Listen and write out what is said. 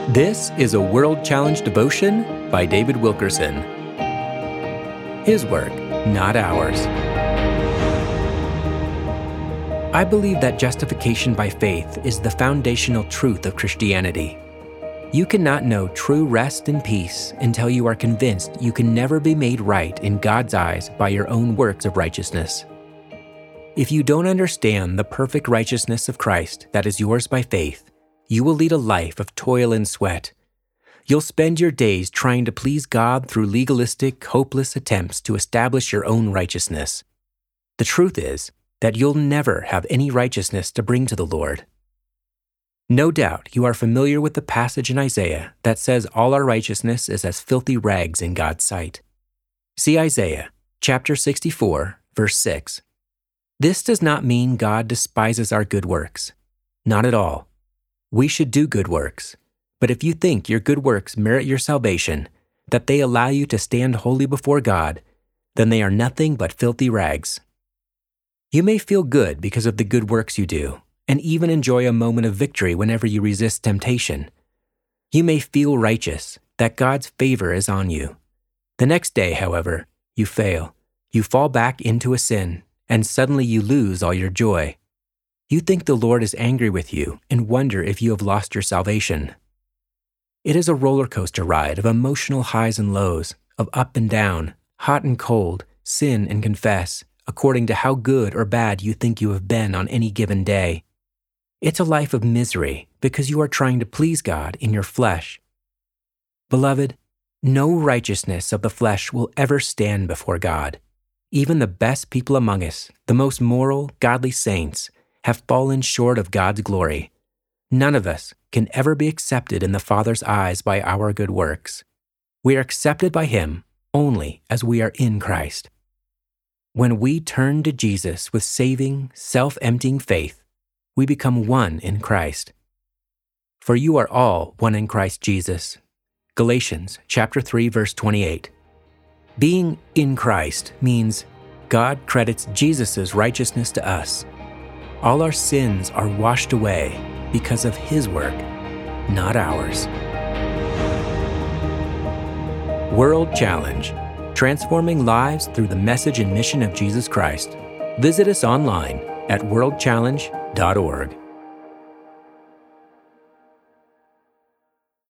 This is a World Challenge devotion by David Wilkerson. His work, not ours. I believe that justification by faith is the foundational truth of Christianity. You cannot know true rest and peace until you are convinced you can never be made right in God's eyes by your own works of righteousness. If you don't understand the perfect righteousness of Christ that is yours by faith, you will lead a life of toil and sweat. You'll spend your days trying to please God through legalistic, hopeless attempts to establish your own righteousness. The truth is that you'll never have any righteousness to bring to the Lord. No doubt you are familiar with the passage in Isaiah that says all our righteousness is as filthy rags in God's sight. See Isaiah, chapter 64, verse 6. This does not mean God despises our good works. Not at all. We should do good works, but if you think your good works merit your salvation, that they allow you to stand holy before God, then they are nothing but filthy rags. You may feel good because of the good works you do, and even enjoy a moment of victory whenever you resist temptation. You may feel righteous, that God's favor is on you. The next day, however, you fail. You fall back into a sin, and suddenly you lose all your joy. You think the Lord is angry with you and wonder if you have lost your salvation. It is a roller coaster ride of emotional highs and lows, of up and down, hot and cold, sin and confess, according to how good or bad you think you have been on any given day. It's a life of misery because you are trying to please God in your flesh. Beloved, no righteousness of the flesh will ever stand before God. Even the best people among us, the most moral, godly saints, have fallen short of God's glory. None of us can ever be accepted in the Father's eyes by our good works. We are accepted by Him only as we are in Christ. When we turn to Jesus with saving, self-emptying faith, we become one in Christ. For you are all one in Christ Jesus. Galatians chapter 3, verse 28. Being in Christ means God credits Jesus' righteousness to us. All our sins are washed away because of His work, not ours. World Challenge, transforming lives through the message and mission of Jesus Christ. Visit us online at worldchallenge.org.